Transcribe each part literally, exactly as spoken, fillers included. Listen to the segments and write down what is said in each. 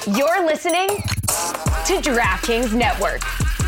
You're listening to DraftKings Network.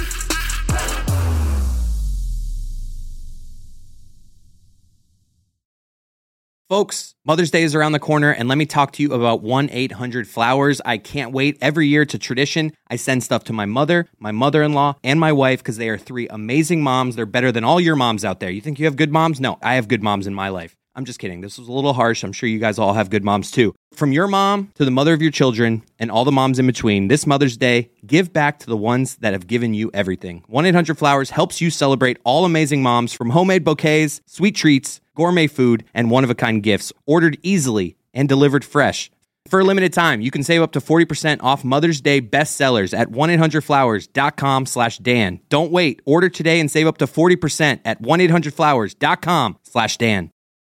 Folks, Mother's Day is around the corner, and let me talk to you about one eight hundred flowers. I can't wait. Every year, it's a tradition. I send stuff to my mother, my mother-in-law, and my wife because they are three amazing moms. They're better than all your moms out there. You think you have good moms? No, I have good moms in my life. I'm just kidding. This was a little harsh. I'm sure you guys all have good moms too. From your mom to the mother of your children and all the moms in between, this Mother's Day, give back to the ones that have given you everything. one eight hundred flowers helps you celebrate all amazing moms, from homemade bouquets, sweet treats, gourmet food, and one-of-a-kind gifts, ordered easily and delivered fresh. For a limited time, you can save up to forty percent off Mother's Day bestsellers at one eight hundred flowers dot com slash Dan. Don't wait. Order today and save up to forty percent at one eight hundred flowers dot com slash Dan.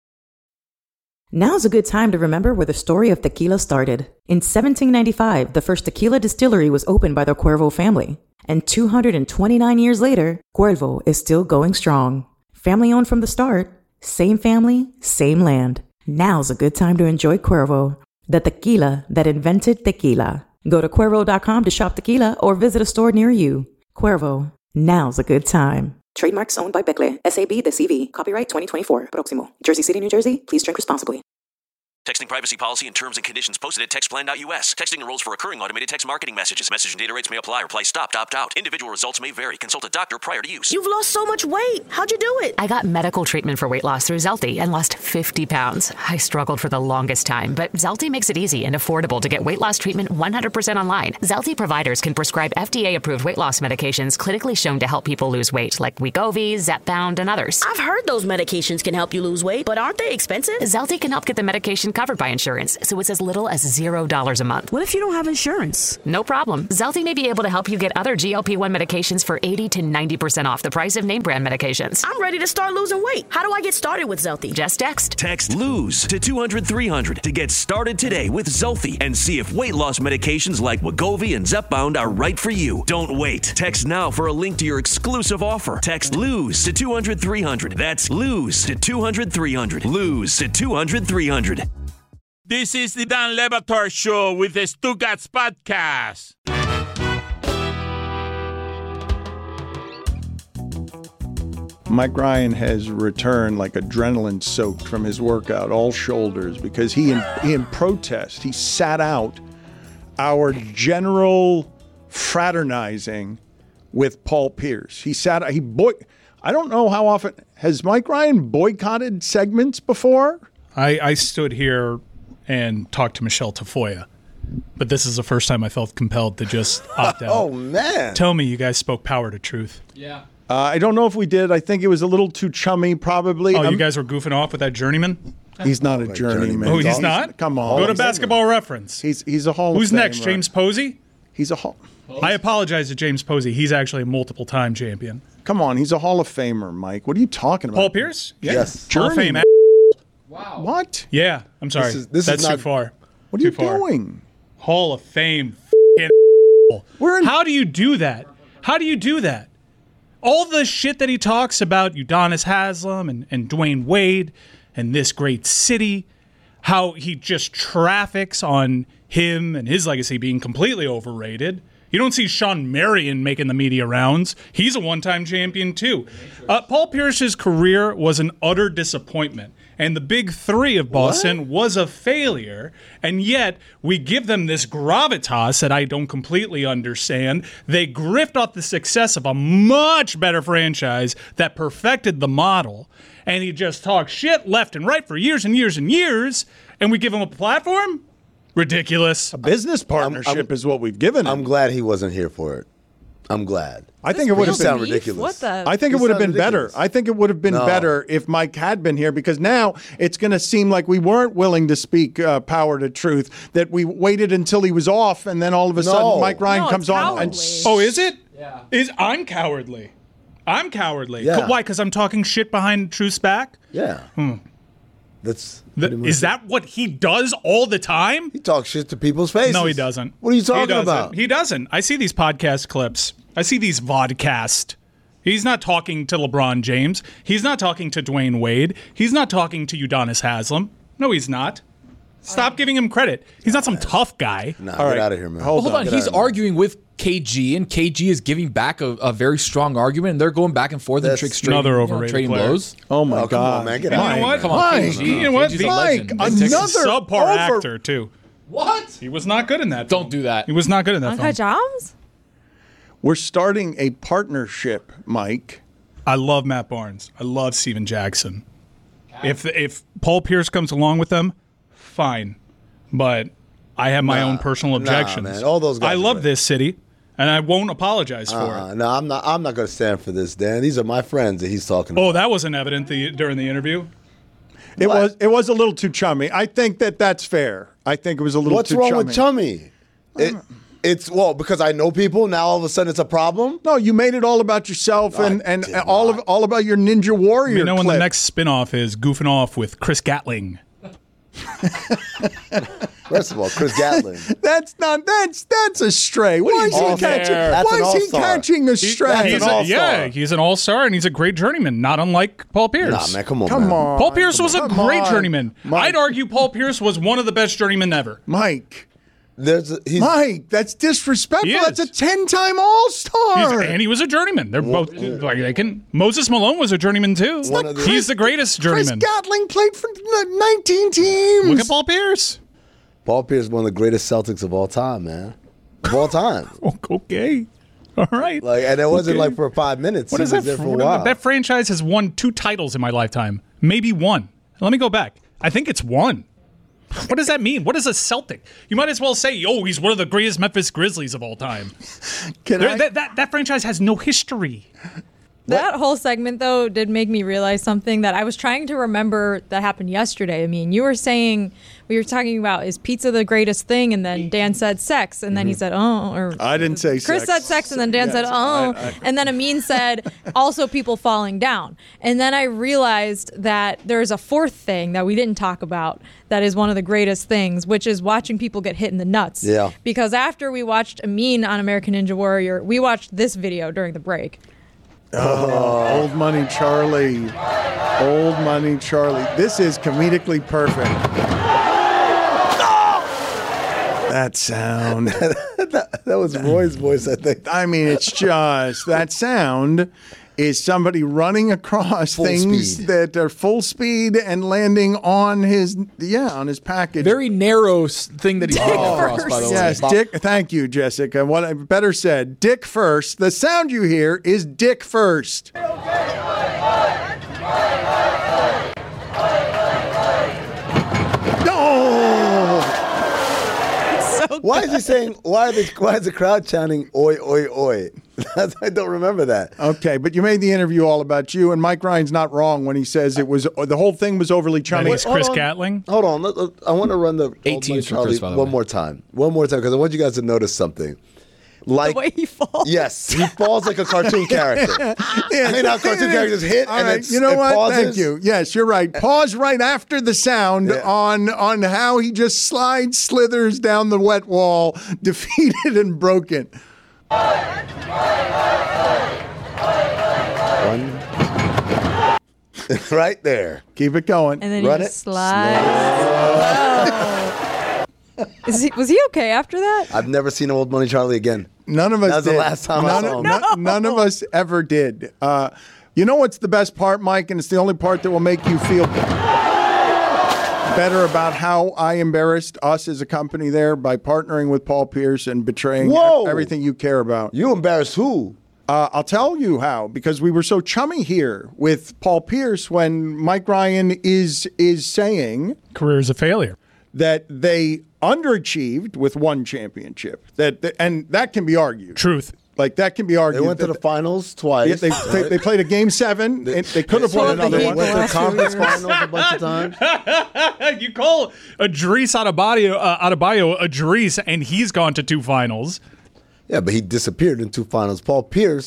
Now's a good time to remember where the story of tequila started. In seventeen ninety-five, the first tequila distillery was opened by the Cuervo family. And two hundred twenty-nine years later, Cuervo is still going strong. Family owned from the start, same family, same land. Now's a good time to enjoy Cuervo, the tequila that invented tequila. Go to Cuervo dot com to shop tequila or visit a store near you. Cuervo, now's a good time. Trademarks owned by Becle, S A B, the C V. Copyright twenty twenty-four. Proximo. Jersey City, New Jersey. Please drink responsibly. Texting privacy policy and terms and conditions posted at text plan dot U S. Texting enrolls for recurring automated text marketing messages. Message and data rates may apply. Reply stopped, opt out. Individual results may vary. Consult a doctor prior to use. You've lost so much weight. How'd you do it? I got medical treatment for weight loss through Zelty and lost fifty pounds. I struggled for the longest time, but Zelty makes it easy and affordable to get weight loss treatment one hundred percent online. Zelty providers can prescribe F D A-approved weight loss medications clinically shown to help people lose weight, like Wegovy, Zepbound, and others. I've heard those medications can help you lose weight, but aren't they expensive? Zelty can help get the medication covered by insurance, so it's as little as zero dollars a month. What if you don't have insurance? No problem. Zelty may be able to help you get other G L P one medications for eighty to ninety percent off the price of name brand medications. I'm ready to start losing weight. How do I get started with Zelty? Just text. Text LOSE to two hundred three hundred to get started today with Zelty and see if weight loss medications like Wegovy and Zepbound are right for you. Don't wait. Text now for a link to your exclusive offer. Text LOSE to two hundred three hundred. That's LOSE to two hundred three hundred. LOSE to two hundred three hundred. This is the Dan Le Batard Show with the Stugats Podcast. Mike Ryan has returned like adrenaline soaked from his workout, all shoulders, because he in, he in protest, he sat out our general fraternizing with Paul Pierce. He sat, he boy, I don't know how often, has Mike Ryan boycotted segments before? I, I stood here and talked to Michelle Tafoya, but this is the first time I felt compelled to just opt out. Oh, man. Tell me you guys spoke power to truth. Yeah. Uh, I don't know if we did. I think it was a little too chummy, probably. Oh, um, you guys were goofing off with that journeyman? He's not a like journeyman. Oh, he's not? Come on. Go to Basketball Reference. He's he's a Hall Who's of Famer. next, James Posey? He's a Hall. I apologize to James Posey. He's actually a multiple-time champion. Come on, he's a Hall of Famer, Mike. What are you talking about? Paul Pierce? Yeah. Yes. Hall of Fame. Journeyman. Wow. What? Yeah, I'm sorry. This is- this is That's not- too far. What are Too you far. doing? Hall of Fame. We're in- How do you do that? How do you do that? All the shit that he talks about Udonis Haslem and, and Dwayne Wade and this great city, how he just traffics on him and his legacy being completely overrated. You don't see Sean Marion making the media rounds. He's a one-time champion, too. Uh, Paul Pierce's career was an utter disappointment. And the big three of Boston what? was a failure. And yet, we give them this gravitas that I don't completely understand. They grift off the success of a much better franchise that perfected the model. And he just talks shit left and right for years and years and years. And we give him a platform? Ridiculous. A business partnership I'm, I'm, is what we've given him. I'm glad he wasn't here for it. I'm glad. I think it would have been sound ridiculous. What the? I think it This would have been ridiculous. better. I think it would have been No. better if Mike had been here, because now it's going to seem like we weren't willing to speak uh, power to truth, that we waited until he was off, and then all of a No. sudden Mike Ryan No, comes it's on and cowardly. Oh, is it? Yeah. Is I'm cowardly. I'm cowardly. Yeah. Why? Because I'm talking shit behind Truth's back? Yeah. Hmm. That's The- pretty much is it. that what he does all the time? He talks shit to people's faces. No, he doesn't. What are you He talking doesn't. about? He doesn't. I see these podcast clips. I see these vodcast. He's not talking to LeBron James. He's not talking to Dwayne Wade. He's not talking to Udonis Haslem. No, he's not. Stop giving him credit. He's not some tough guy. Nah, All get right. out of here, man. Hold Hold on, on. he's Get out of arguing with K G, and K G is giving back a, a very strong argument, and they're going back and forth and That's trick straight, another you know, overrated trading player. blows. Oh my Oh, come God, on, man. Get You out know of here. what? Come on, Mike, K G. you know what? K G's a Mike, legend. Big Texas. another- Subpar over- actor too. What? He was not good in that. Don't film. do that. He was not good in that Uncut film. Jobs? We're starting a partnership, Mike. I love Matt Barnes. I love Steven Jackson. If if Paul Pierce comes along with them, fine. But I have my Nah, own personal nah, objections. man. All those guys I are love great. this city, and I won't apologize for Uh, it. no, I'm not. I'm not going to stand for this, Dan. These are my friends that he's talking Oh, about. that wasn't evident the, during the interview. It What? was it was a little too chummy. I think that that's fair. I think it was a little What's too wrong chummy. with chummy? It, it's well because I know people. Now all of a sudden it's a problem. No, you made it all about yourself and, I and did all of not. all about your Ninja Warrior. You know when the clip. next spinoff is goofing off with Chris Gatling. First of all, Chris Gatlin. That's not that's that's a stray. Why is he all-star. catching? That's Why an is he all-star. catching a stray? That's He's an a, all-star. yeah, he's an all-star, and he's a great journeyman, not unlike Paul Pierce. Nah, man, come on, Come man. on, Paul Pierce was a come great on. journeyman. Mike. I'd argue Paul Pierce was one of the best journeymen ever. Mike. There's a, he's, Mike, that's disrespectful. He is. That's a ten-time All-Star. He's, and he was a journeyman. They're both like they can. Moses Malone was a journeyman too. One of the- He's the greatest Chris journeyman. Gatling played for nineteen teams. Look at Paul Pierce. Paul Pierce is one of the greatest Celtics of all time, man. Of all time. Oh, okay, all right. Like, and it wasn't Okay. like for five minutes. What He is was that? there For, for a what- while. that franchise has won two titles in my lifetime. Maybe one. Let me go back. I think it's one. What does that mean? What is a Celtic? You might as well say, "Oh, he's one of the greatest Memphis Grizzlies of all time." Can There- I- that, that that franchise has no history. That whole segment, though, did make me realize something that I was trying to remember that happened yesterday. I mean, you were saying, we were talking about, is pizza the greatest thing? And then Dan said sex. And then he said, oh. Or I didn't say Chris sex. said sex. And then Dan Yes, said, oh. I- I- And then Amin said, also people falling down. And then I realized that there's a fourth thing that we didn't talk about that is one of the greatest things, which is watching people get hit in the nuts. Yeah. Because after we watched Amin on American Ninja Warrior, we watched this video during the break. Oh, Old Money Charlie. Old Money Charlie. This is comedically perfect. That sound. that, that was Roy's voice, I think. I mean, it's just that sound is somebody running across Full things speed. that are full speed and landing on his yeah on his package. Very narrow s- thing that he's getting across, by the way. Yes, Dick. Thank you, Jessica. What I better said, Dick first. The sound you hear is Dick first. No. Why is he saying? Why are they? Why is the crowd chanting "Oi, oi, oi"? That's, I don't remember that. Okay, but you made the interview all about you, and Mike Ryan's not wrong when he says it was the whole thing was overly And chummy. he's Chris hold on. Gatling. Hold on, let- let- I want to run the Old eighteen Money for Chris, Charlie by the one way. more time, one more time, because I want you guys to notice something. Like The way he falls. yes, he falls like a cartoon character. I mean, how cartoon characters hit All and right, it's, you know it what? pauses. Thank you. Yes, you're right. Pause right after the sound Yeah. on on how he just slides, slithers down the wet wall, defeated and broken. One. Right there. Keep it going. And then Run he it. just slides. Is he, was he okay after that? I've never seen Old Money Charlie again. None of us That was did. the last time I none, saw him. none- none of us ever did. Uh, you know what's the best part, Mike? And it's the only part that will make you feel better about how I embarrassed us as a company there by partnering with Paul Pierce and betraying Whoa. everything you care about. You embarrassed who? Uh, I'll tell you how, because we were so chummy here with Paul Pierce when Mike Ryan is is saying Career is a failure. that they underachieved with one championship. That, that and that can be argued. Truth. Like that can be They argued. went to that- the finals twice. Yeah, they, they, they played a game seven. They, they could have won They another beat one. the went to last the few conference years. finals a bunch of times. You call Adris Adebayo, uh, Adebayo Adris, and he's gone to two finals. Yeah, but he disappeared in two finals. Paul Pierce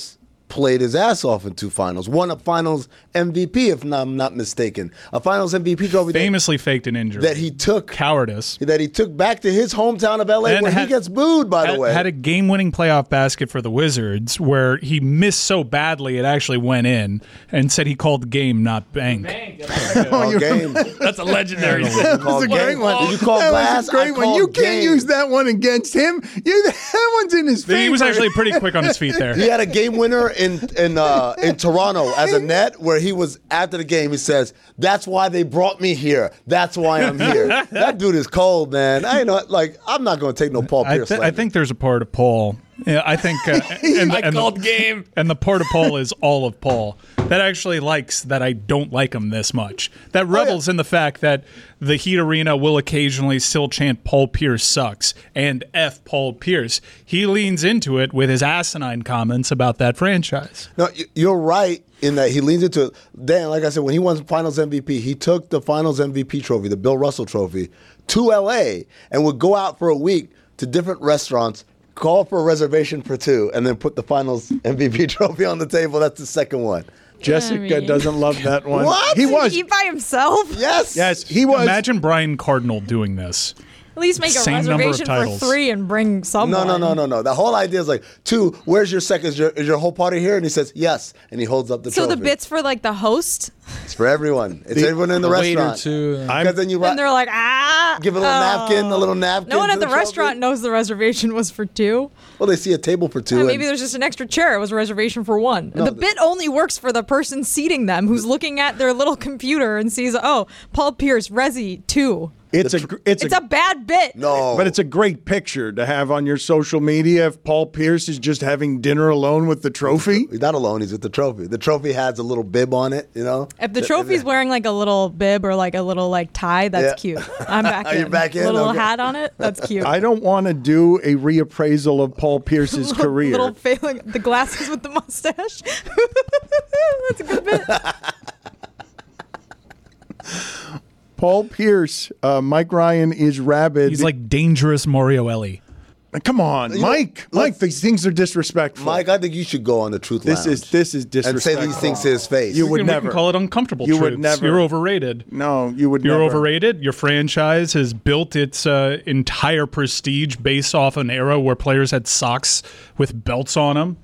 played his ass off in two finals. Won a finals M V P, if not, I'm not mistaken. A finals M V P trophy. Famously that, faked an injury. That he took. Cowardice. That he took back to his hometown of L A and where had, he gets booed, by had, the way. Had a game-winning playoff basket for the Wizards where he missed so badly it actually went in and said he called the game, not bank. Bank. Oh, game. That's a legendary thing. That's a great one. Did you call that glass? was a great I one. You can't game. use that one against him. You, that one's in his favor. He was actually pretty quick on his feet there. He had a game winner in in uh, in Toronto as a net where he was after the game. He says, "That's why they brought me here. That's why I'm here." That dude is cold, man. I ain't know, like I'm not going to take no Paul Pierce. I, th- I think there's a part of Paul. Yeah, I think. Uh, and, I and called the, game. And the part of Paul is all of Paul that actually likes that I don't like him this much. That revels oh, yeah. in the fact that the Heat Arena will occasionally still chant Paul Pierce sucks and F Paul Pierce. He leans into it with his asinine comments about that franchise. No, you're right in that he leans into it. Dan, like I said, when he won Finals M V P, he took the Finals M V P trophy, the Bill Russell trophy, to L A and would go out for a week to different restaurants, call for a reservation for two, and then put the Finals M V P trophy on the table. That's the second one. Jessica I mean. doesn't love that one. What? He was. Did he eat by himself? Yes. Yes, he was. Imagine Brian Cardinal doing this. At least make Same a reservation for three and bring someone. No, no, no, no, no. The whole idea is like, two, where's your second? Is your, is your whole party here? And he says, yes. And he holds up the so trophy. So the bit's for like the host? It's for everyone. It's the, everyone in the, the restaurant. Too. Because then you and they're like, ah. Give a little oh. napkin, a little napkin. No one at the, the restaurant knows the reservation was for two. Well, they see a table for two. Uh, maybe there's just an extra chair. It was a reservation for one. No, the, the bit only works for the person seating them who's looking at their little computer and sees, oh, Paul Pierce, Resi, two. It's a it's, it's a, a bad bit. No. But it's a great picture to have on your social media if Paul Pierce is just having dinner alone with the trophy. He's not alone, he's with the trophy. The trophy has a little bib on it, you know? If the trophy's wearing like a little bib or like a little like tie, that's yeah. cute. I'm back in. You're back in? Little okay. hat on it, that's cute. I don't want to do a reappraisal of Paul Pierce's career. Little failing, the glasses with the mustache. That's a good bit. Paul Pierce, uh, Mike Ryan is rabid. He's like dangerous Mario Ellie. Come on, you Mike. Know, Mike, these things are disrespectful. Mike, I think you should go on the Truth This Lounge is this is disrespectful. and say these things to his face. You would we never can call it uncomfortable. You truths. would never. You're overrated. No, you would. You're never. overrated. Your franchise has built its uh, entire prestige based off an era where players had socks with belts on them.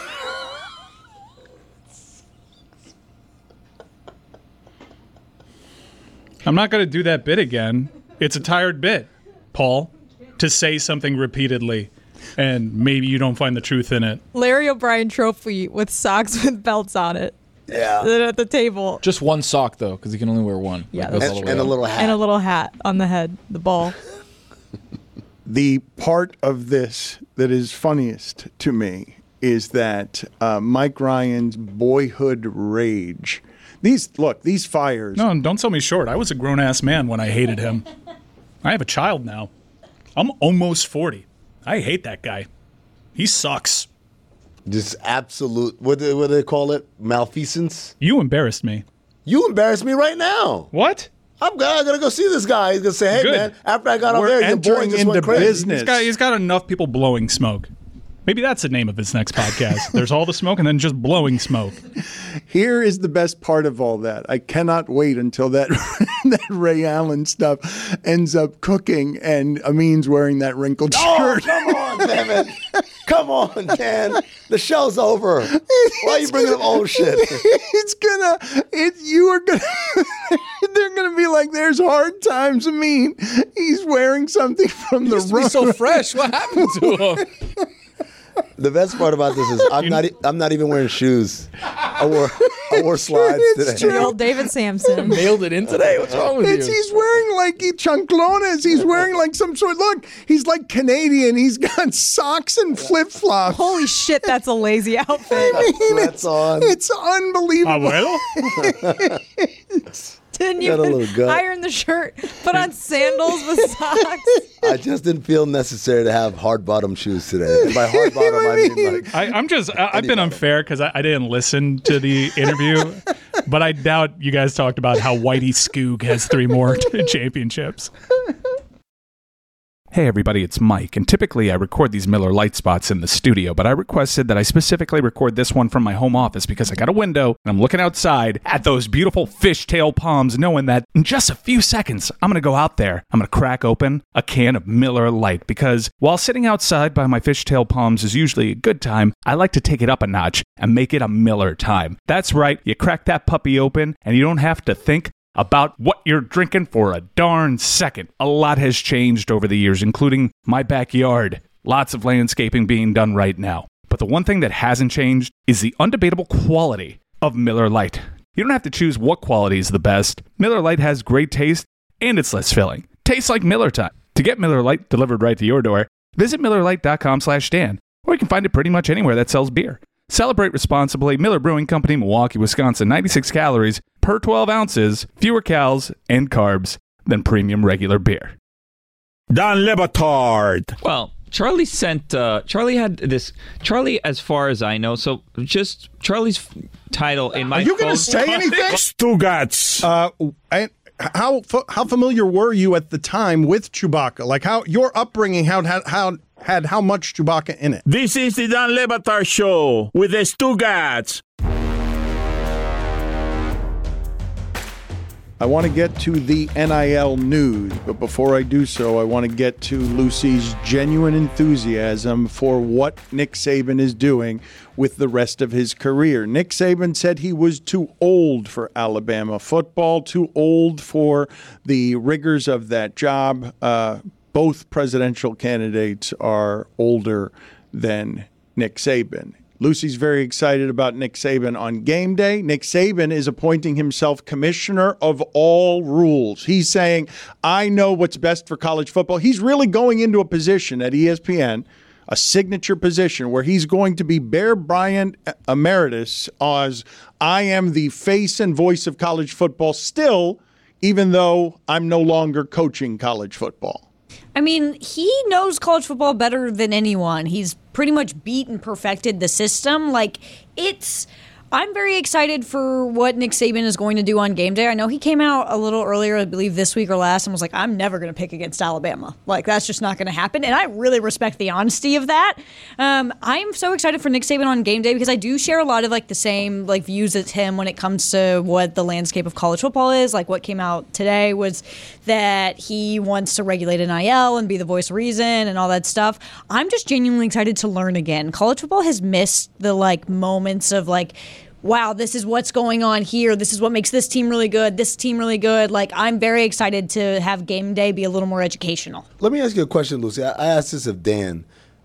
I'm not going to do that bit again. It's a tired bit, Paul, to say something repeatedly, and maybe you don't find the truth in it. Larry O'Brien trophy with socks with belts on it. Yeah. At the table. Just one sock, though, because he can only wear one. Yeah. And, and a little hat. And a little hat on the head, the ball. The part of this that is funniest to me is that uh, Mike Ryan's boyhood rage. These look, these fires. No, don't sell me short. I was a grown-ass man when I hated him. I have a child now. I'm almost forty. I hate that guy. He sucks. Just absolute, what do, what do they call it? Malfeasance? You embarrassed me. You embarrassed me right now. What? I'm gonna, I'm gonna go see this guy. He's gonna say, hey, Good. man, after I got We're over there, your boy entering just into went crazy. business. He's got, he's got enough people blowing smoke. Maybe that's the name of his next podcast. There's all the smoke and then just blowing smoke. Here is the best part of all that. I cannot wait until that that Ray Allen stuff ends up cooking and Amin's wearing that wrinkled Oh, shirt. come on, damn it. Come on, Dan. The show's over. Why are you bringing up old shit? It's gonna, it, you are gonna, they're gonna be like, there's hard times. Amin, he's wearing something from He the used to be so fresh. What happened to him? The best part about this is I'm not. I'm not even wearing shoes. I wore. I wore slides It's today. The old David Sampson. Mailed it in today. What's wrong with It's, you? he's wearing like he chanclones. He's wearing like some sort. Look, he's like Canadian. He's got socks and flip flops. Holy shit, that's a lazy outfit. I mean, Sweats it's, on. it's unbelievable. Abuelo? Didn't Got a little even gut. iron the shirt, put on sandals with socks. I just didn't feel necessary to have hard bottom shoes today. And by hard bottom, I mean like. I, I'm just, I, I've been unfair because I, I didn't listen to the interview, but I doubt you guys talked about how Whitey Skoog has three more championships. Hey everybody, it's Mike, and typically I record these Miller Lite spots in the studio, but I requested that I specifically record this one from my home office because I got a window and I'm looking outside at those beautiful fishtail palms, knowing that in just a few seconds I'm going to go out there, I'm going to crack open a can of Miller Lite, because while sitting outside by my fishtail palms is usually a good time, I like to take it up a notch and make it a Miller time. That's right, you crack that puppy open and you don't have to think about what you're drinking for a darn second. A lot has changed over the years, including my backyard. Lots of landscaping being done right now. But the one thing that hasn't changed is the undebatable quality of Miller Lite. You don't have to choose what quality is the best. Miller Lite has great taste, and it's less filling. Tastes like Miller time. To get Miller Lite delivered right to your door, visit Miller Lite dot com slash Dan, or you can find it pretty much anywhere that sells beer. Celebrate responsibly. Miller Brewing Company, Milwaukee, Wisconsin. ninety-six calories per twelve ounces, fewer calories and carbs than premium regular beer. Dan Le Batard. Well, Charlie sent, uh, Charlie had this, Charlie, as far as I know, so just Charlie's f- title in my Are you going to say anything? Stugats. Uh, and how how familiar were you at the time with Chewbacca? Like how your upbringing, how how how had how much Chewbacca in it? This is the Dan Le Batard Show with the Stugats. I want to get to the N I L news, but before I do so, I want to get to Lucy's genuine enthusiasm for what Nick Saban is doing with the rest of his career. Nick Saban said he was too old for Alabama football, too old for the rigors of that job. Uh, both presidential candidates are older than Nick Saban. Lucy's very excited about Nick Saban on game day. Nick Saban is appointing himself commissioner of all rules. He's saying, I know what's best for college football. He's really going into a position at E S P N, a signature position where he's going to be Bear Bryant emeritus as I am the face and voice of college football still, even though I'm no longer coaching college football. I mean, he knows college football better than anyone. He's pretty much beat and perfected the system. Like, it's... I'm very excited for what Nick Saban is going to do on game day. I know he came out a little earlier, I believe this week or last, and was like, I'm never going to pick against Alabama. Like, that's just not going to happen. And I really respect the honesty of that. Um, I'm so excited for Nick Saban on game day because I do share a lot of, like, the same, like, views as him when it comes to what the landscape of college football is. Like, what came out today was that he wants to regulate N I L and be the voice of reason and all that stuff. I'm just genuinely excited to learn again. College football has missed the, like, moments of, like, wow, this is what's going on here. This is what makes this team really good, this team really good. Like, I'm very excited to have game day be a little more educational. Let me ask you a question, Lucy. I, I asked this of Dan.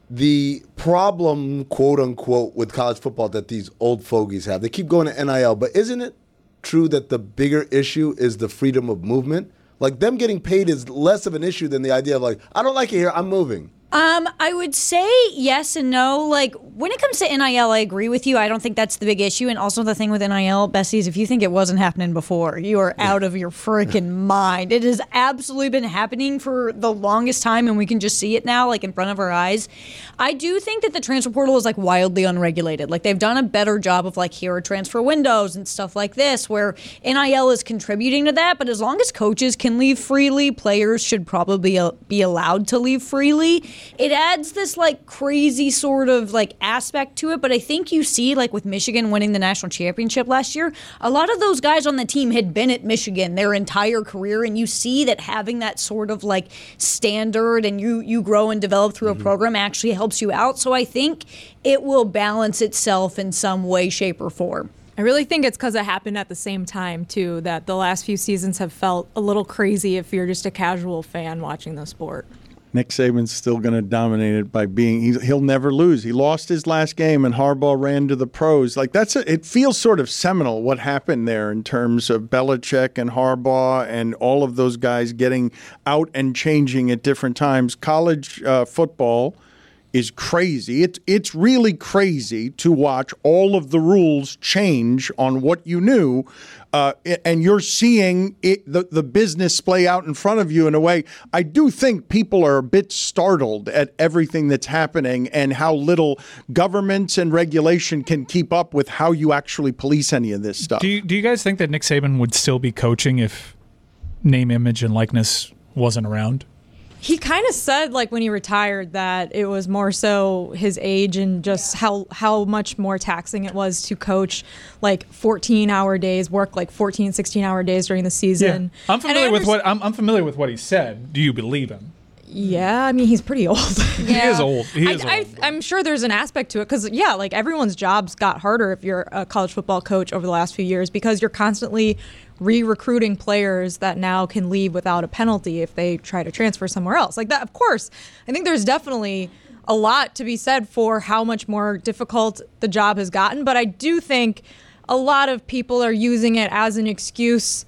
The problem, quote unquote, with college football that these old fogies have, they keep going to N I L, but isn't it true that the bigger issue is the freedom of movement? Like, them getting paid is less of an issue than the idea of, like, I don't like it here, I'm moving. Um, I would say yes and no. Like, when it comes to N I L, I agree with you. I don't think that's the big issue. And also the thing with N I L, Bessie, is if you think it wasn't happening before, you are out of your freaking mind. It has absolutely been happening for the longest time, and we can just see it now, like, in front of our eyes. I do think that the transfer portal is, like, wildly unregulated. Like, they've done a better job of, like, here are transfer windows and stuff like this, where N I L is contributing to that. But as long as coaches can leave freely, players should probably be allowed to leave freely. It adds this, like, crazy sort of, like, aspect to it, but I think you see, like, with Michigan winning the national championship last year, a lot of those guys on the team had been at Michigan their entire career, and you see that having that sort of, like, standard and you, you grow and develop through mm-hmm. a program actually helps you out, so I think it will balance itself in some way, shape, or form. I really think it's because it happened at the same time, too, that the last few seasons have felt a little crazy if you're just a casual fan watching the sport. Nick Saban's still going to dominate it by being he, he'll never lose. He lost his last game and Harbaugh ran to the pros. Like that's a, it feels sort of seminal what happened there in terms of Belichick and Harbaugh and all of those guys getting out and changing at different times. College uh, football is crazy. It's it's really crazy to watch all of the rules change on what you knew, uh, and you're seeing it, the the business play out in front of you in a way. I do think people are a bit startled at everything that's happening and how little governments and regulation can keep up with how you actually police any of this stuff. Do you, do you guys think that Nick Saban would still be coaching if name, image, and likeness wasn't around? He kind of said, like, when he retired that it was more so his age and just how how much more taxing it was to coach, like, fourteen-hour days, work, like, fourteen, sixteen-hour days during the season. Yeah. I'm familiar with what I'm, I'm familiar with what he said. Do you believe him? Yeah, I mean, he's pretty old. He is old. He is I, old. I, I'm sure there's an aspect to it because, yeah, like, everyone's jobs got harder if you're a college football coach over the last few years because you're constantly re-recruiting players that now can leave without a penalty if they try to transfer somewhere else. Like that, of course, I think there's definitely a lot to be said for how much more difficult the job has gotten. But I do think a lot of people are using it as an excuse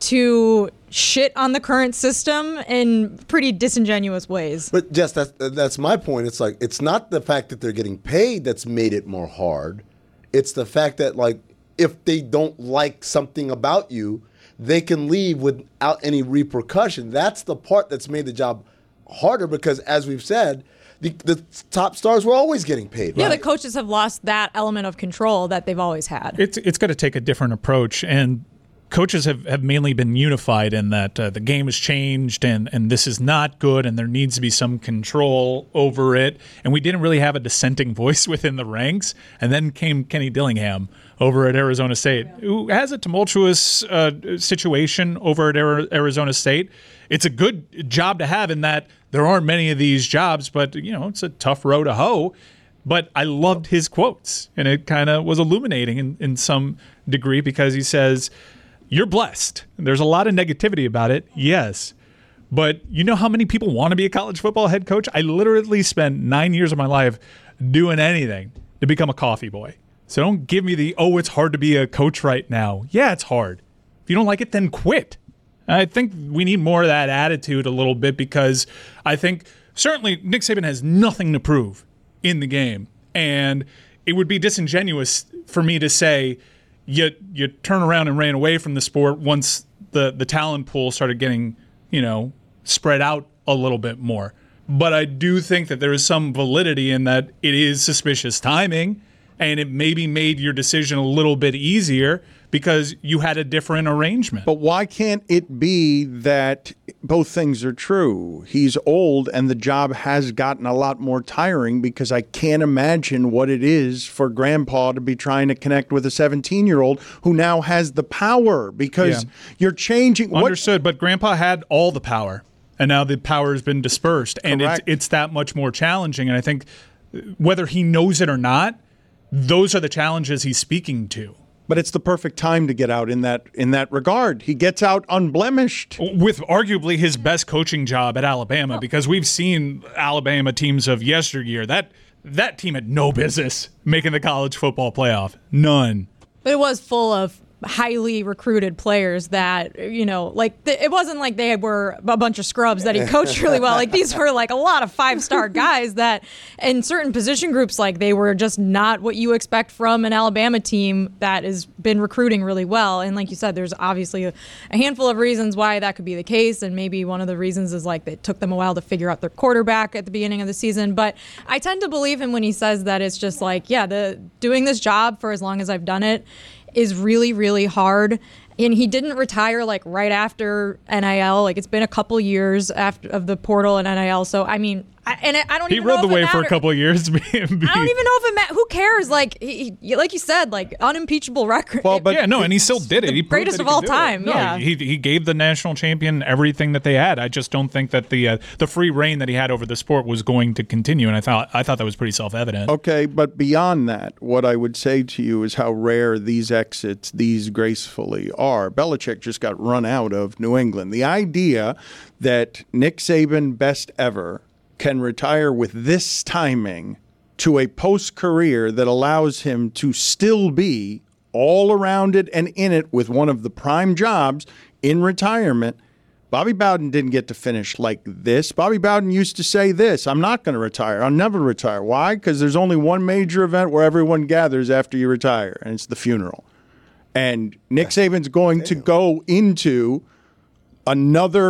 to shit on the current system in pretty disingenuous ways. But Jess, that's, that's my point. It's like, it's not the fact that they're getting paid that's made it more hard. It's the fact that, like, if they don't like something about you, they can leave without any repercussion. That's the part that's made the job harder because, as we've said, the, the top stars were always getting paid. Yeah, right? the coaches have lost that element of control that they've always had. It's it's going to take a different approach, and coaches have, have mainly been unified in that uh, the game has changed and, and this is not good and there needs to be some control over it. And we didn't really have a dissenting voice within the ranks. And then came Kenny Dillingham over at Arizona State, who has a tumultuous uh, situation over at Arizona State. It's a good job to have in that there aren't many of these jobs, but, you know, it's a tough row to hoe. But I loved his quotes, and it kind of was illuminating in, in some degree because he says, you're blessed. There's a lot of negativity about it, yes. But you know how many people want to be a college football head coach? I literally spent nine years of my life doing anything to become a coffee boy. So don't give me the, oh, it's hard to be a coach right now. Yeah, it's hard. If you don't like it, then quit. I think we need more of that attitude a little bit because I think certainly Nick Saban has nothing to prove in the game. And it would be disingenuous for me to say, You you turn around and ran away from the sport once the, the talent pool started getting, you know, spread out a little bit more. But I do think that there is some validity in that it is suspicious timing, and it maybe made your decision a little bit easier because you had a different arrangement. But why can't it be that both things are true? He's old and the job has gotten a lot more tiring because I can't imagine what it is for grandpa to be trying to connect with a seventeen-year-old who now has the power because Yeah. you're changing. what- Understood, but grandpa had all the power, and now the power has been dispersed, and it's, Correct. it's that much more challenging. And I think whether he knows it or not, those are the challenges he's speaking to. But it's the perfect time to get out in that in that regard. He gets out unblemished. With arguably his best coaching job at Alabama, because we've seen Alabama teams of yesteryear. That that team had no business making the college football playoff. None. But it was full of highly recruited players that, you know, like th- it wasn't like they were a bunch of scrubs that he coached really well. Like these were like a lot of five-star guys that in certain position groups, like they were just not what you expect from an Alabama team that has been recruiting really well. And like you said, there's obviously a, a handful of reasons why that could be the case. And maybe one of the reasons is like it took them a while to figure out their quarterback at the beginning of the season. But I tend to believe him when he says that it's just like, yeah, the doing this job for as long as I've done it is really, really hard. And he didn't retire like right after N I L. Like it's been a couple years after of the portal and N I L. So I mean, I, and I don't He even know rode the if it wave for a matter- couple of years. I I don't even know if it matters. Who cares? Like, he, he- like you said, like unimpeachable record. Well, but yeah, no, and he still did it. He proved greatest that of he all could do it. time. No, Yeah. he he gave the national champion everything that they had. I just don't think that the uh, the free reign that he had over the sport was going to continue, and I thought I thought that was pretty self evident. Okay, but beyond that, what I would say to you is how rare these exits, these gracefully, are. Belichick just got run out of New England. The idea that Nick Saban, best ever, can retire with this timing to a post-career that allows him to still be all around it and in it with one of the prime jobs in retirement. Bobby Bowden didn't get to finish like this. Bobby Bowden used to say this, I'm not going to retire. I'll never retire. Why? Because there's only one major event where everyone gathers after you retire, and it's the funeral. And Nick Saban's going to go into another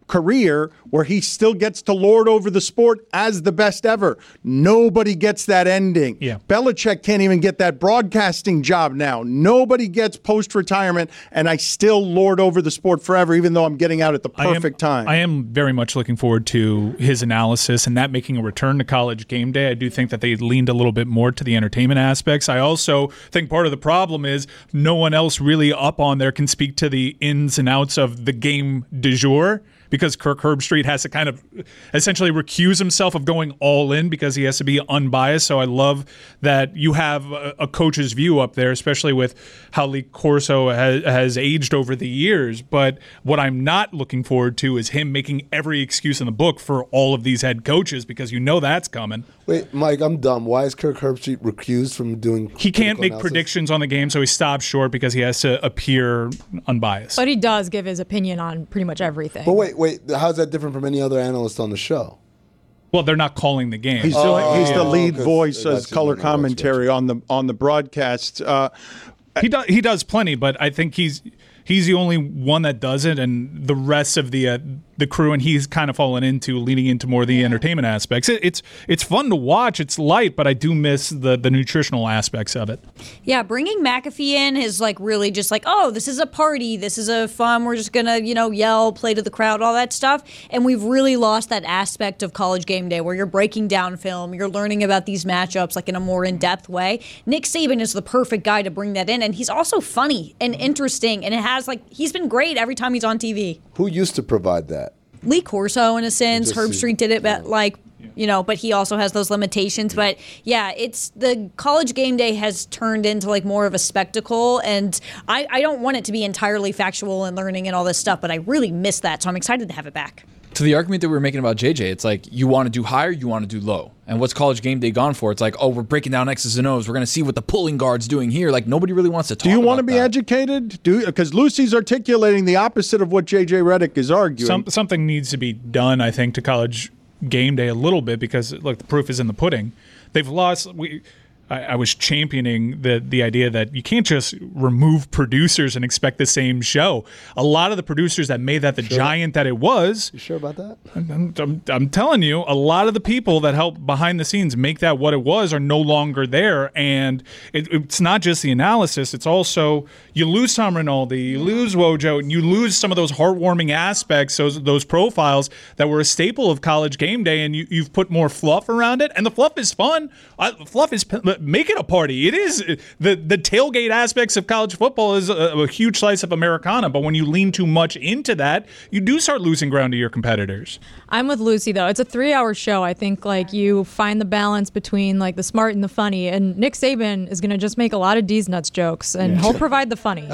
career where he still gets to lord over the sport as the best ever. Nobody gets that ending. Yeah. Belichick can't even get that broadcasting job now. Nobody gets post-retirement, and I still lord over the sport forever, even though I'm getting out at the perfect I am, time. I am very much looking forward to his analysis and that making a return to College Game Day. I do think that they leaned a little bit more to the entertainment aspects. I also think part of the problem is no one else really up on there can speak to the ins and outs of the game du jour, because Kirk Herbstreit has to kind of essentially recuse himself of going all in because he has to be unbiased. So I love that you have a, a coach's view up there, especially with how Lee Corso has, has aged over the years. But what I'm not looking forward to is him making every excuse in the book for all of these head coaches, because you know that's coming. Wait, Mike, I'm dumb. Why is Kirk Herbstreit recused from doing He can't make analysis? predictions on the game, so he stops short because he has to appear unbiased. But he does give his opinion on pretty much everything. But wait, wait, how's that different from any other analyst on the show? Well, they're not calling the game. He's, Oh, doing, he's the lead because voice that's as color his money, commentary on the on the broadcast. Uh, He does. He does plenty, but I think he's he's the only one that does it, and the rest of the uh, the crew, and he's kind of fallen into leaning into more of the entertainment aspects. It, it's it's fun to watch. It's light, but I do miss the the nutritional aspects of it. Yeah, bringing McAfee in is like really just like, oh, this is a party. This is a fun. We're just gonna, you know, yell, play to the crowd, all that stuff. And we've really lost that aspect of College Game Day where you're breaking down film, you're learning about these matchups like in a more in-depth way. Nick Saban is the perfect guy to bring that in, and he's also funny and interesting, and it has like he's been great every time he's on T V. Who used to provide that? Lee Corso, in a sense. Just Herb see- Street did it, but like, you know, but he also has those limitations. But yeah, it's the College Game Day has turned into like more of a spectacle, and I, I don't want it to be entirely factual and learning and all this stuff, but I really miss that, so I'm excited to have it back. To the argument that we were making about J J, it's like you want to do higher, you want to do low. And what's College Game Day gone for? It's like, oh, we're breaking down X's and O's. We're going to see what the pulling guard's doing here. Like, nobody really wants to talk do you about want to be that. educated? Do because Lucy's articulating the opposite of what J J Redick is arguing. Some, something needs to be done, I think, to College Game Day a little bit, because look, the proof is in the pudding. They've lost. We, I, I was championing the the idea that you can't just remove producers and expect the same show. A lot of the producers that made that the Sure. giant that it was. You sure about that? I'm, I'm, I'm telling you, a lot of the people that helped behind the scenes make that what it was are no longer there. And it, it's not just the analysis. It's also you lose Tom Rinaldi, you lose Wojo, and you lose some of those heartwarming aspects, those those profiles that were a staple of College Game Day, and you, you've put more fluff around it. And the fluff is fun. I, fluff is make it a party. It is the the tailgate aspects of college football is a, a huge slice of Americana. But when you lean too much into that, you do start losing ground to your competitors. I'm with Lucy though. It's a three-hour show. I think like you find the balance between like the smart and the funny. And Nick Saban is going to just make a lot of D's nuts jokes, and Yeah. he'll provide the funny.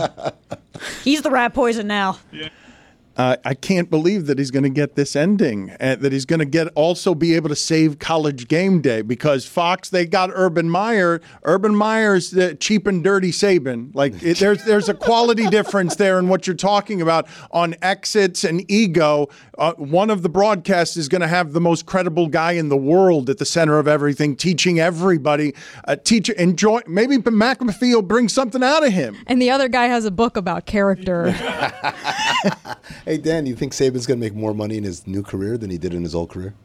He's the rat poison now. Yeah. Uh, I can't believe that he's going to get this ending, uh, that he's going to get also be able to save College Game Day, because Fox, they got Urban Meyer. Urban Meyer's the cheap and dirty Saban. Like it, there's there's a quality difference there in what you're talking about on exits and ego. Uh, one of the broadcasts is going to have the most credible guy in the world at the center of everything, teaching everybody. Uh, teach enjoy. Maybe McAfee will bring something out of him. And the other guy has a book about character. Hey, Dan, you think Saban's going to make more money in his new career than he did in his old career?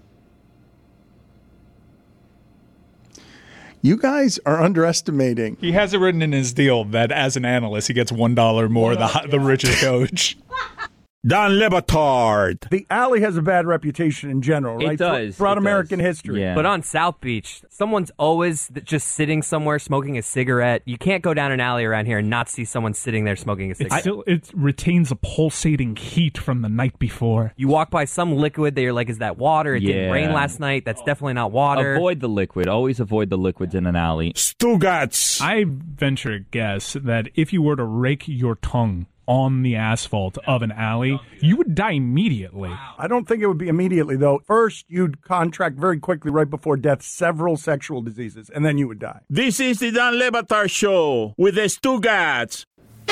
You guys are underestimating. He has it written in his deal that as an analyst, he gets one dollar more, the hi- the richest coach. Don Le Batard. The Alley has a bad reputation in general, right? It does. Throughout it American does. history. Yeah. But on South Beach, someone's always th- just sitting somewhere smoking a cigarette. You can't go down an alley around here and not see someone sitting there smoking a It cigarette. still it retains a pulsating heat from the night before. You walk by some liquid that you're like, is that water? It didn't Yeah. rain last night. That's definitely not water. Avoid the liquid. Always avoid the liquids in an alley. Stugats. I venture a guess that if you were to rake your tongue on the asphalt of an alley, you would die immediately. I don't think it would be immediately, though. First, you'd contract very quickly, right before death, several sexual diseases, and then you would die. This is the Don Le Batard Show with the Stugats.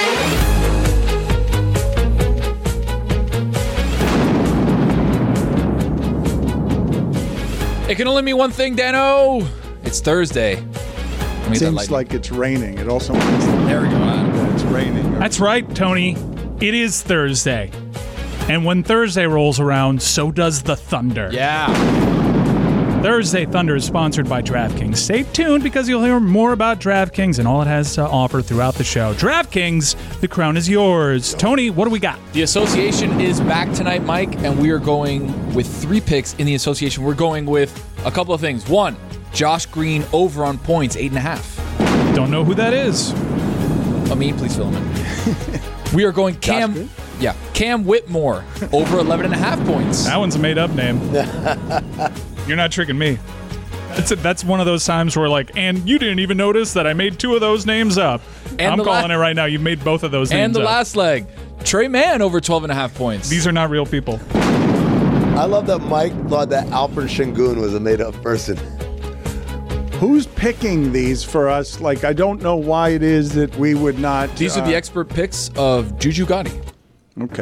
It can only mean one thing, Dano. It's Thursday. Let me It get that seems lightning. like it's raining. It also means There we go. that it's raining. That's right, Tony. It is Thursday. And when Thursday rolls around, so does the Thunder. Yeah. Thursday Thunder is sponsored by DraftKings. Stay tuned because you'll hear more about DraftKings and all it has to offer throughout the show. DraftKings, the crown is yours. Tony, what do we got? The association is back tonight, Mike, and we are going with three picks in the association. We're going with a couple of things. One, Josh Green over on points, eight and a half. Don't know who that is. Amin, please fill him in. We are going Cam. Yeah, Cam Whitmore over eleven and a half points. That one's a made-up name. You're not tricking me. That's a, that's one of those times where like, and you didn't even notice that I made two of those names up. And I'm calling la- it right now. You made both of those names And the up. last leg, Trey Mann over twelve and a half points. These are not real people. I love that Mike thought that Alfred Şengün was a made-up person. Who's picking these for us? Like, I don't know why it is that we would not. These uh, are the expert picks of Juju Gotti. Okay.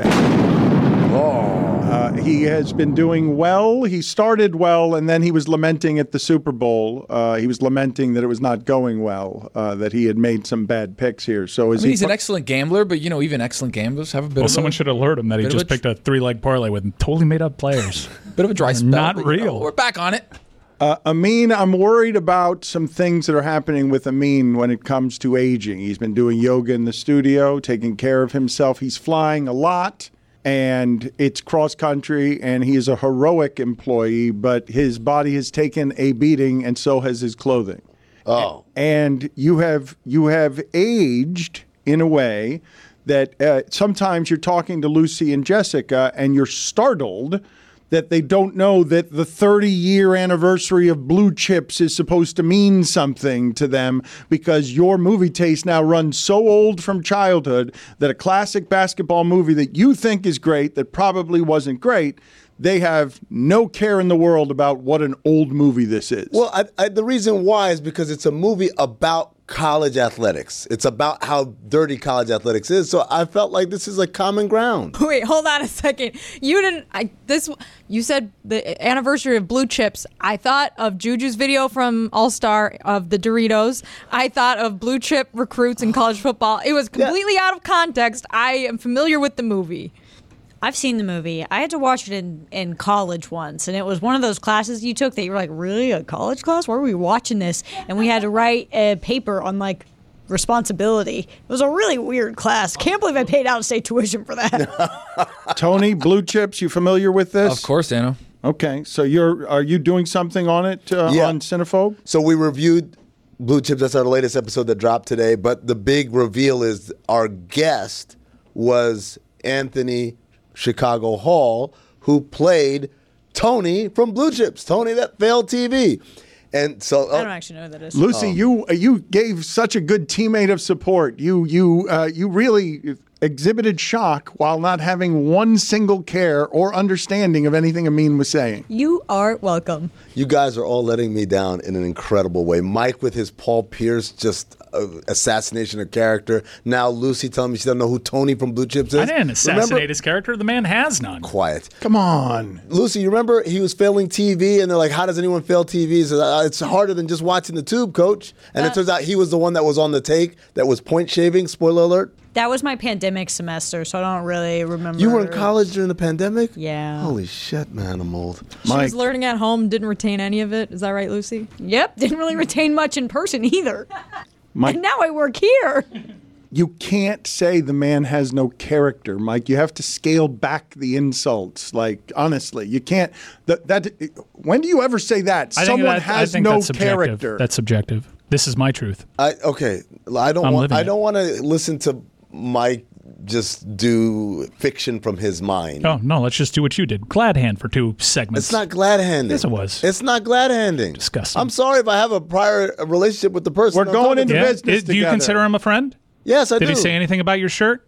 Oh. Uh, he has been doing well. He started well, and then he was lamenting at the Super Bowl. Uh, he was lamenting that it was not going well, uh, that he had made some bad picks here. So is I mean, he he's par- an excellent gambler, but, you know, even excellent gamblers have a bit Well, of someone a, should alert him that he bit of just a- picked a three-leg parlay with totally made-up players. bit of a dry spell. Not but, you real. know, we're back on it. Uh, Amin, I'm worried about some things that are happening with Amin when it comes to aging. He's been doing yoga in the studio, taking care of himself. He's flying a lot, and it's cross-country, and he is a heroic employee, but his body has taken a beating, and so has his clothing. Oh. And you have you have aged in a way that uh, sometimes you're talking to Lucy and Jessica, and you're startled that they don't know that the thirty-year anniversary of Blue Chips is supposed to mean something to them because your movie taste now runs so old from childhood that a classic basketball movie that you think is great that probably wasn't great, they have no care in the world about what an old movie this is. Well, I, I, the reason why is because it's a movie about college athletics. It's about how dirty college athletics is. So I felt like this is like common ground. Wait, hold on a second. You didn't. I this. You said the anniversary of Blue Chips. I thought of Juju's video from All Star of the Doritos. I thought of blue chip recruits in college football. It was completely yeah. out of context. I am familiar with the movie. I've seen the movie. I had to watch it in, in college once, and it was one of those classes you took that you were like, really, a college class? Why are we watching this? And we had to write a paper on, like, responsibility. It was a really weird class. Can't believe I paid out-of-state tuition for that. Tony, Blue Chips, you familiar with this? Of course, Dano. Okay, so you're are you doing something on it uh, yeah. on Cinephobe? So we reviewed Blue Chips. That's our latest episode that dropped today. But the big reveal is our guest was Anthony Chicago Hall, who played Tony from Blue Chips, Tony that failed T V. And so I don't actually know who that is. Lucy, Oh. you you gave such a good teammate of support. You you uh, you really exhibited shock while not having one single care or understanding of anything Amin was saying. You are welcome. You guys are all letting me down in an incredible way. Mike with his Paul Pierce just uh, assassination of character. Now Lucy telling me she doesn't know who Tony from Blue Chips is. I didn't assassinate Remember? his character. The man has none. Quiet. Come on. Lucy, you remember he was failing T V, and they're like, how does anyone fail T V? So, uh, it's harder than just watching the tube, coach. And Uh, it turns out he was the one that was on the take that was point shaving. Spoiler alert. That was my pandemic semester, so I don't really remember. You were in college during the pandemic? Yeah. Holy shit, man, I'm old. She was learning at home, didn't retain any of it. Is that right, Lucy? Yep, didn't really retain much in person either. Mike, And now I work here. you can't say the man has no character, Mike. You have to scale back the insults. Like, honestly, you can't. That, that when do you ever say that? I think Someone that, has I think no that's subjective. character. That's subjective. This is my truth. I okay. I don't I'm want. living I it. don't want to listen to Mike just do fiction from his mind. Oh, no, let's just do what you did. Glad hand for two segments. It's not glad handing. Yes, it was. It's not glad handing. Disgusting. I'm sorry if I have a prior relationship with the person. We're I'm going talking into to. Yeah? business Do you together. consider him a friend? Yes, I Did do. he say anything about your shirt?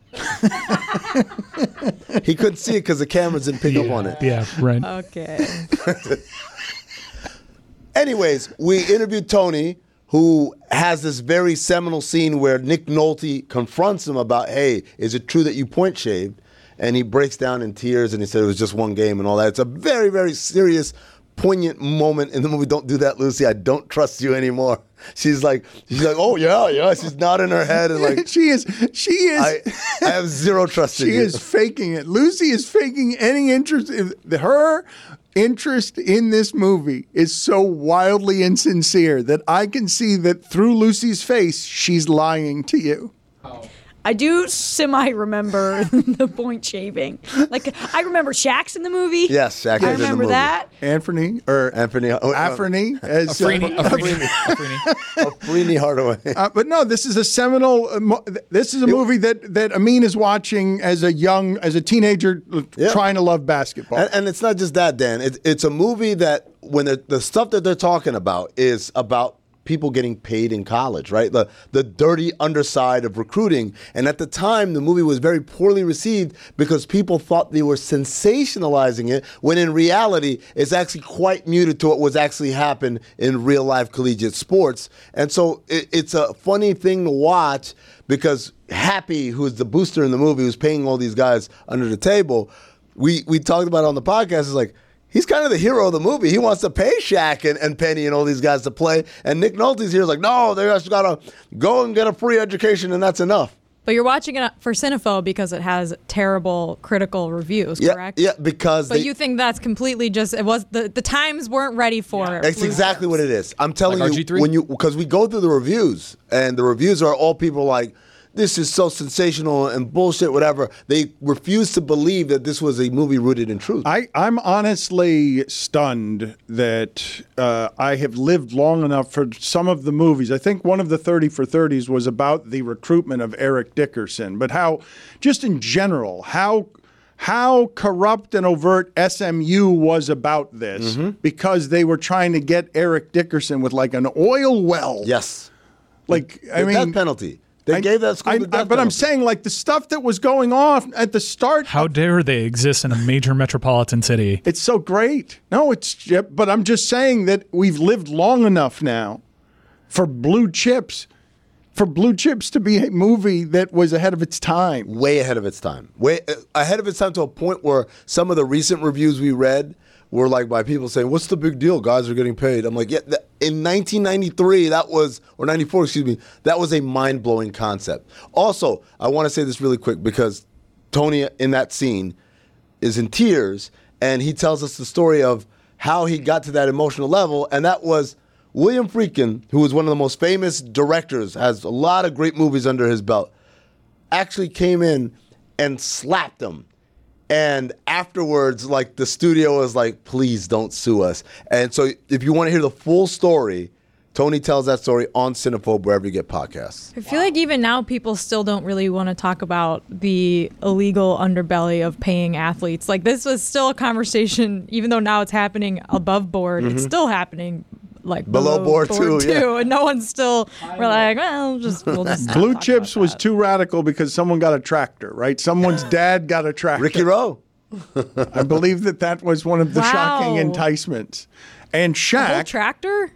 He couldn't see it because the cameras didn't pick up on it. Yeah, right. Okay. Anyways, we interviewed Tony, who has this very seminal scene where Nick Nolte confronts him about, hey, is it true that you point shaved? And he breaks down in tears and he said it was just one game and all that. It's a very, very serious poignant moment in the movie, Don't Do That, Lucy, I don't trust you anymore. She's like, she's like, oh yeah, yeah. She's nodding her head and like, she is, she is. I, I have zero trust in She you. is faking it. Lucy is faking any interest. In, her interest in this movie is so wildly insincere that I can see that through Lucy's face, she's lying to you. I do semi-remember the point shaving. Like, I remember Shaq's in the movie. Yes, Shaq I is in the remember movie. that. Anthony or Anthony oh, Afreni as Afrini, uh, Afrini, Afrini. Afrini Hardaway. Uh, but no, this is a seminal. Uh, mo- this is a movie that that Amin is watching as a young, as a teenager, Yeah. trying to love basketball. And, and it's not just that, Dan. It, it's a movie that when the, the stuff that they're talking about is about people getting paid in college, right? The the dirty underside of recruiting. And at the time, the movie was very poorly received because people thought they were sensationalizing it, when in reality, it's actually quite muted to what was actually happened in real life collegiate sports. And so it, it's a funny thing to watch because Happy, who's the booster in the movie, who's paying all these guys under the table, we we talked about it on the podcast, is like, he's kind of the hero of the movie. He wants to pay Shaq and, and Penny and all these guys to play. And Nick Nolte's here is like, no, they just got to go and get a free education, and that's enough. But you're watching it for Cinephobe because it has terrible critical reviews, Yeah, correct? yeah, because But they, you think that's completely just, it was, the, the times weren't ready for it. That's exactly what it is. I'm telling Like you, R G three? when you because we go through the reviews, and the reviews are all people like, this is so sensational and bullshit, whatever. They refuse to believe that this was a movie rooted in truth. I, I'm honestly stunned that uh, I have lived long enough for some of the movies. I think one of the thirty for thirties was about the recruitment of Eric Dickerson, but how, just in general, how how corrupt and overt S M U was about this because they were trying to get Eric Dickerson with like an oil well. Yes. Like, I The mean. death penalty. They gave that school I, the I- death But I'm penalty. saying, like, the stuff that was going on at the start. How dare they exist in a major metropolitan city? It's so great. No, it's, yeah, but I'm just saying that we've lived long enough now for Blue Chips, for Blue Chips to be a movie that was ahead of its time. Way ahead of its time. Way uh, ahead of its time to a point where some of the recent reviews we read were like by people saying, what's the big deal? Guys are getting paid. I'm like, yeah, th- in nineteen ninety-three, that was, or ninety-four, excuse me, that was a mind-blowing concept. Also, I want to say this really quick because Tony in that scene is in tears, and he tells us the story of how he got to that emotional level, and that was William Friedkin, who was one of the most famous directors, has a lot of great movies under his belt, actually came in and slapped him. And afterwards, like, the studio was like, please don't sue us. And so if you want to hear the full story, Tony tells that story on Cinephobe, wherever you get podcasts. I feel like even now people still don't really want to talk about the illegal underbelly of paying athletes. Like, this was still a conversation, even though now it's happening above board, it's Mhm. still happening like Below board, too, yeah. And no one's still, we're like, well, just, we'll just Blue Chips was too radical because someone got a tractor, right? Someone's dad got a tractor. Ricky Rowe. I believe that that was one of the Wow. shocking enticements. And a whole Shaq, tractor?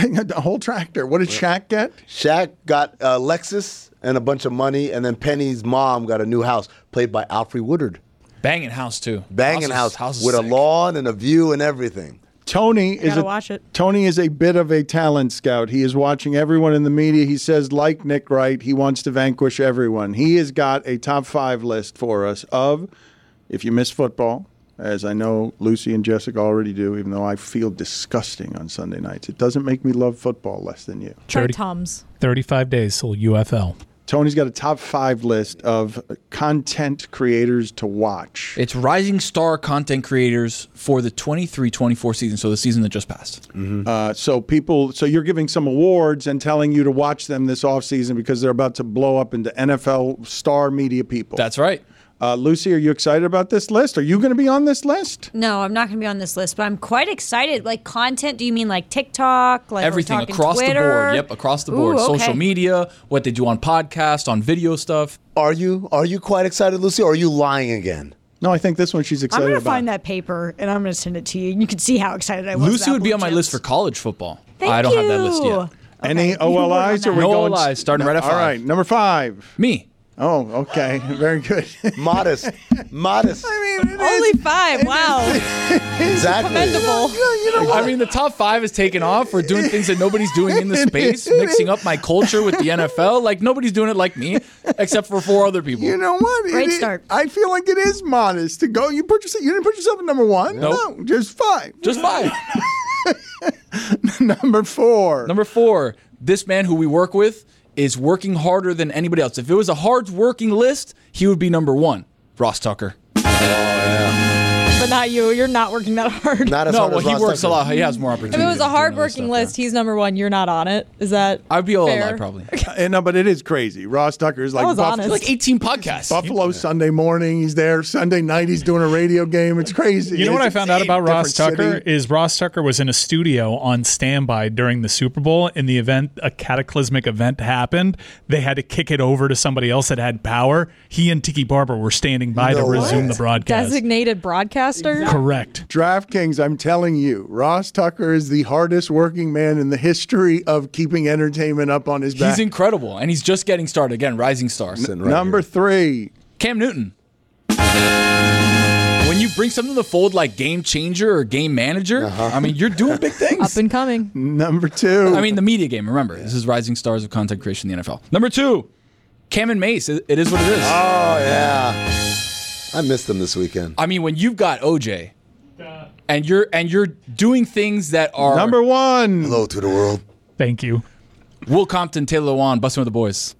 a whole tractor. What did Shaq get? Shaq got a Lexus and a bunch of money, and then Penny's mom got a new house, played by Alfre Woodard. Banging house, too. Banging House is- house, house is with sick. a lawn and a view and everything. Tony is gotta a, watch it. Tony is a bit of a talent scout. He is watching everyone in the media. He says, like Nick Wright, he wants to vanquish everyone. He has got a top five list for us of, if you miss football, as I know Lucy and Jessica already do, even though I feel disgusting on Sunday nights. It doesn't make me love football less than you. Try thirty Tums. thirty-five days till U F L. Tony's got a top five list of content creators to watch. It's rising star content creators for the twenty-three twenty-four season, so the season that just passed. Uh, so people, so you're giving some awards and telling you to watch them this offseason because they're about to blow up into N F L star media people. That's right. Uh, Lucy, are you excited about this list? Are you going to be on this list? No, I'm not going to be on this list, but I'm quite excited. Like content, do you mean like TikTok? Like Everything we're talking across Twitter? the board. Yep, across the board. Ooh, okay. Social media, what they do on podcast, on video stuff. Are you are you quite excited, Lucy, or are you lying again? No, I think this one she's I'm excited going to about. find that paper and I'm going to send it to you. You can see how excited I was. Lucy about would be Blue on my Chips. list for college football. Thank I don't have that list you. yet. Any Okay. O L Is? Or are we No going O L Is, starting right at All five. right, number five. Me. Oh, okay. Very good. Modest. Modest. I mean, Only five. Wow. Exactly. Commendable. You know what? I mean, the top five is taken off. We're doing things that nobody's doing in the space, mixing up my culture with the N F L. Like, nobody's doing it like me, except for four other people. You know what? It Great is- start. I feel like it is modest to go. You put yourself. You didn't put yourself at number one. Nope. No, just five. Just five. Number four. Number four, this man who we work with is working harder than anybody else. If it was a hard working list, he would be number one. Ross Tucker. But not you. You're not working that hard. Not as No, hard well, as he Ross works a Tucker. lot. He has more If opportunities. it was a hard-working list, he's number one. You're not on it. Is that I'd be all fair? alive, probably. Uh, no, but it is crazy. Ross Tucker is like I was Buff- honest. Like eighteen podcasts. Buffalo Sunday morning. He's there. Sunday night, he's doing a radio game. It's crazy. You know what I It's found out insane. about Ross Different Tucker city. is Ross Tucker was in a studio on standby during the Super Bowl. In the event a cataclysmic event happened, they had to kick it over to somebody else that had power. He and Tiki Barber were standing by No to resume way. the broadcast. Designated broadcaster? Correct. DraftKings, I'm telling you, Ross Tucker is the hardest working man in the history of keeping entertainment up on his back. He's incredible, and he's just getting started. Again, rising star. Sitting right Number here. three. Cam Newton. When you bring something to the fold like game changer or game manager, Uh-huh. I mean, you're doing big things. Up and coming. Number two. I mean, the media game, remember, this is rising stars of content creation in the N F L. Number two, Cam and Mace. It it is what it is. Oh, yeah. I missed them this weekend. I mean, when you've got O J and you're and you're doing things that are Number one. Hello to the world. Thank you. Will Compton, Taylor Lewan, busting with the boys.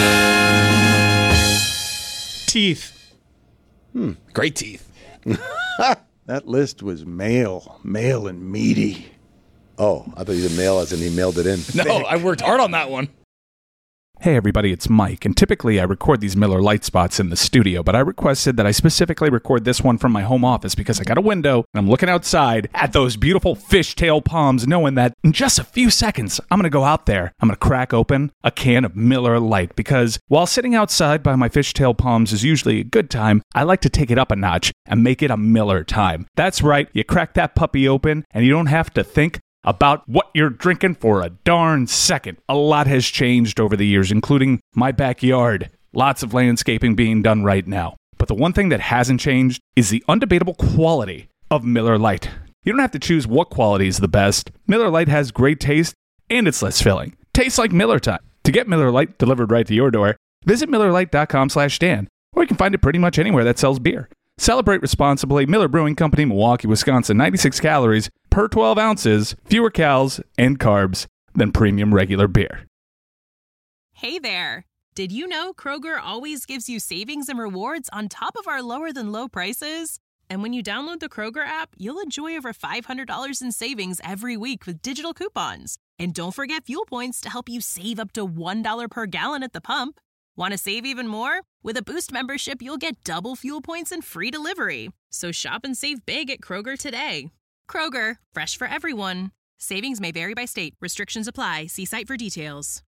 Teeth. Great teeth. That list was male, male and meaty. Oh, I thought you said mail as in he mailed it in. No, I worked hard on that one. Hey everybody, it's Mike, and typically I record these Miller Lite spots in the studio, but I requested that I specifically record this one from my home office because I got a window and I'm looking outside at those beautiful fishtail palms, knowing that in just a few seconds I'm going to go out there, I'm going to crack open a can of Miller Lite, because while sitting outside by my fishtail palms is usually a good time, I like to take it up a notch and make it a Miller time. That's right, you crack that puppy open and you don't have to think about what you're drinking for a darn second. A lot has changed over the years, including my backyard. Lots of landscaping being done right now. But the one thing that hasn't changed is the undebatable quality of Miller Lite. You don't have to choose what quality is the best. Miller Lite has great taste, and it's less filling. Tastes like Miller time. To get Miller Lite delivered right to your door, visit Miller Lite dot com slash Dan, or you can find it pretty much anywhere that sells beer. Celebrate responsibly. Miller Brewing Company, Milwaukee, Wisconsin. ninety-six calories per twelve ounces, fewer calories and carbs than premium regular beer. Hey there. Did you know Kroger always gives you savings and rewards on top of our lower than low prices? And when you download the Kroger app, you'll enjoy over five hundred dollars in savings every week with digital coupons. And don't forget fuel points to help you save up to one dollar per gallon at the pump. Want to save even more? With a Boost membership, you'll get double fuel points and free delivery. So shop and save big at Kroger today. Kroger, fresh for everyone. Savings may vary by state. Restrictions apply. See site for details.